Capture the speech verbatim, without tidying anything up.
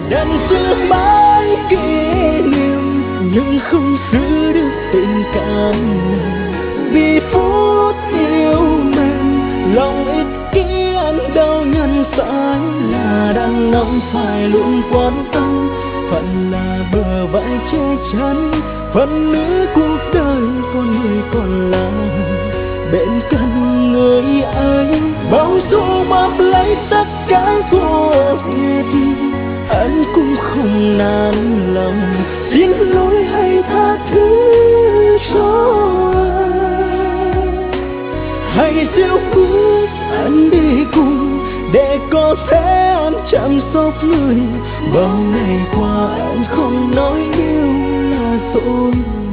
đành giữ mãi kỷ niệm nhưng không giữ được tình cảm này. Vì phút yêu mình lòng ích kỷ ăn đau nhân phải là đàn ông phải luôn quan tâm, phận là bờ vai che chắn, phần nữ cuộc đời con người còn lại bên cạnh người ấy. Bao dù bám lấy tất cả của thiệt, anh cũng không nản lòng xin lỗi hay tha thứ cho anh. Hãy dịu bước anh đi cùng để có thể anh chăm sóc người. Bao ngày qua anh không nói yêu là dối.